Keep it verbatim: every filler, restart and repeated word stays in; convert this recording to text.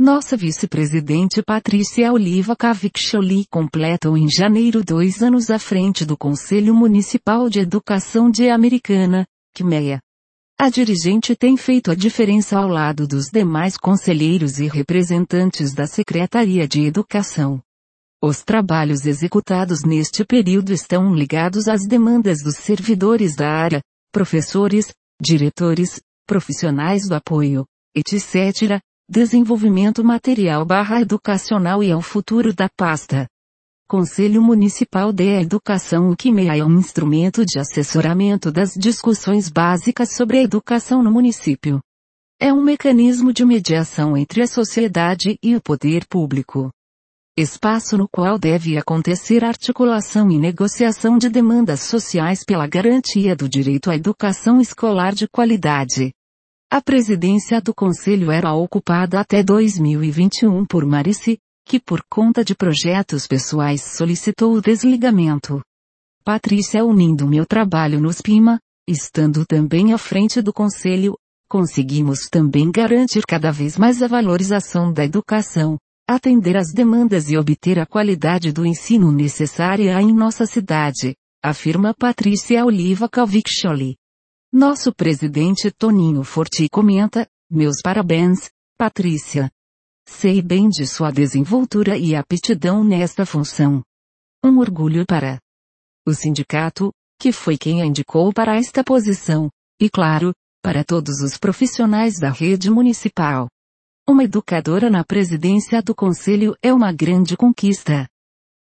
Nossa vice-presidente Patrícia Oliva Cavicchioli completou em janeiro dois anos à frente do Conselho Municipal de Educação de Americana, C M E A. A dirigente tem feito a diferença ao lado dos demais conselheiros e representantes da Secretaria de Educação. Os trabalhos executados neste período estão ligados às demandas dos servidores da área, professores, diretores, profissionais do apoio, etcétera, desenvolvimento material barra educacional e ao futuro da pasta. Conselho Municipal de Educação. O C M E A é um instrumento de assessoramento das discussões básicas sobre a educação no município. É um mecanismo de mediação entre a sociedade e o poder público. Espaço no qual deve acontecer articulação e negociação de demandas sociais pela garantia do direito à educação escolar de qualidade. A presidência do Conselho era ocupada até dois mil e vinte e um por Marici, que por conta de projetos pessoais solicitou o desligamento. Patrícia, unindo meu trabalho no S P I M A, estando também à frente do Conselho, conseguimos também garantir cada vez mais a valorização da educação, atender às demandas e obter a qualidade do ensino necessária em nossa cidade, afirma Patrícia Oliva Cavicchioli. Nosso presidente Toninho Forti comenta: meus parabéns, Patrícia. Sei bem de sua desenvoltura e aptidão nesta função. Um orgulho para o sindicato, que foi quem a indicou para esta posição, e claro, para todos os profissionais da rede municipal. Uma educadora na presidência do Conselho é uma grande conquista.